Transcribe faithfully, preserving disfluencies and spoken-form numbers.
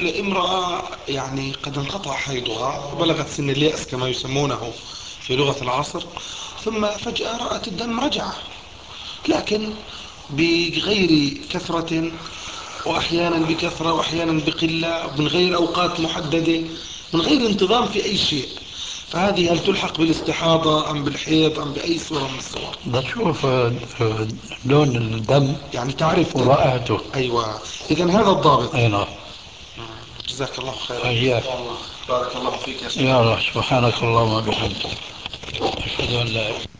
لامرأة يعني قد انقطع حيضها وبلغت سن اليأس كما يسمونه في لغة العصر، ثم فجأة رأت الدم رجع، لكن بغير كثرة، وأحيانا بكثرة وأحيانا بقلة، من غير أوقات محددة، من غير انتظام في أي شيء. فهذه هل تلحق بالاستحاضة أم بالحيض أم بأي صورة من الصور؟ بشوف آه، آه، لون الدم يعني تعرف ت... ورائحته. أيوة، إذا هذا الضابط. اي نعم. جزاك الله خيرا. وإياك. بارك الله فيك يا شيخ. يا الله، سبحانك اللهم وبحمدك، أشهد أن لا إله